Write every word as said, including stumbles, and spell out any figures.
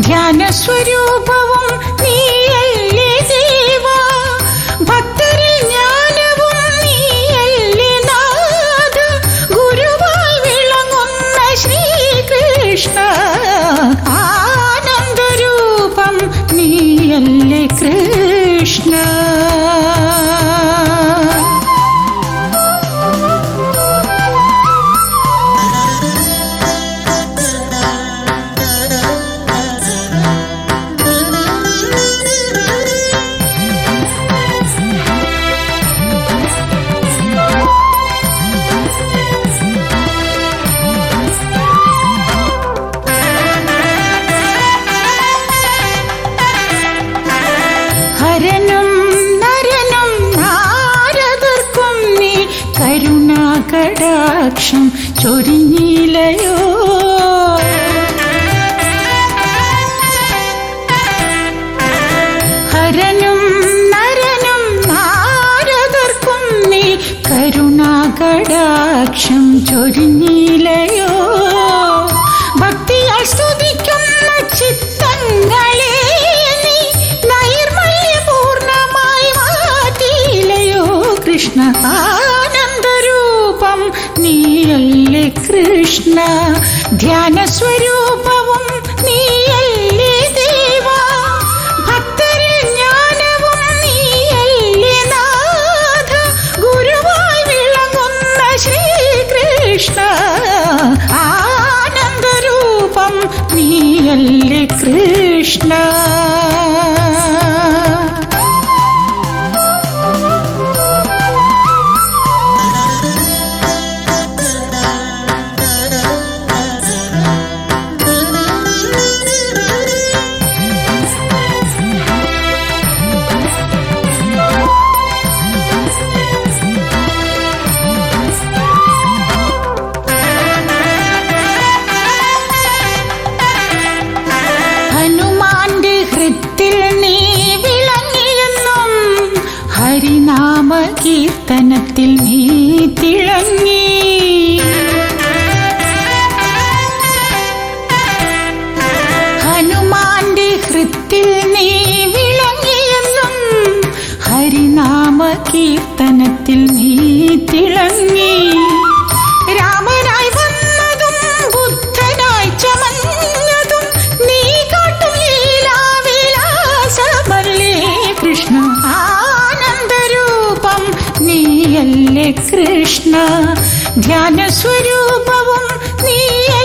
ധ്യാനസ്വരൂപവും നീയല്ലേ ദേവാ, ഭക്തരിൽ ജ്ഞാനവും നീയല്ലേ നാഥ, ഗുരുവായി വിളങ്ങുന്ന ശ്രീകൃഷ്ണ, ആനന്ദരൂപം നീയല്ലേ കൃഷ്ണ. ഹരനും നരനും നാരദർക്കും നീ കരുണാകടാക്ഷം ചൊരിഞ്ഞിലയോ. ഹരനും നരനും നാരദർക്കും നീ കരുണാകടാക്ഷം ചൊരിഞ്ഞിലയോ. ഭക്തിയാൽ സ്തുതിക്കുന്ന ചിത്തങ്ങളെ നീ നൈർമല്യപൂർണമായി മാറ്റിയിലയോ കൃഷ്ണ, ആനന്ദരൂപം നീയല്ലേ കൃഷ്ണ. ധ്യാനസ്വരൂപവും നീയല്ലേ ദേവാ, ഭക്തരിൽ ജ്ഞാനവും നീയല്ലേ നാഥ, ഗുരുവായി വിളങ്ങുന്ന ശ്രീകൃഷ്ണ, ആനന്ദരൂപം നീയല്ലേ കൃഷ്ണ. ഹനുമാന്റെ ഹൃത്തിൽ നീ വിളങ്ങിയെന്നും ഹരിനാമ കീർത്തനത്തിൽ നീ തിളങ്ങി. ഹനുമാന്റെ ഹൃത്തിൽ നീ വിളങ്ങിയെന്നും ഹരിനാമ കീർത്തനത്തിൽ നീ തിളങ്ങി. രാമനായി വന്നതും ബുദ്ധനായി ചമഞ്ഞതും നീ കാട്ടും ലീലാവിലാസമല്ലേ കൃഷ്ണ, ആനന്ദരൂപം നീയല്ലേ കൃഷ്ണ. ധ്യാനസ്വരൂപവും നീ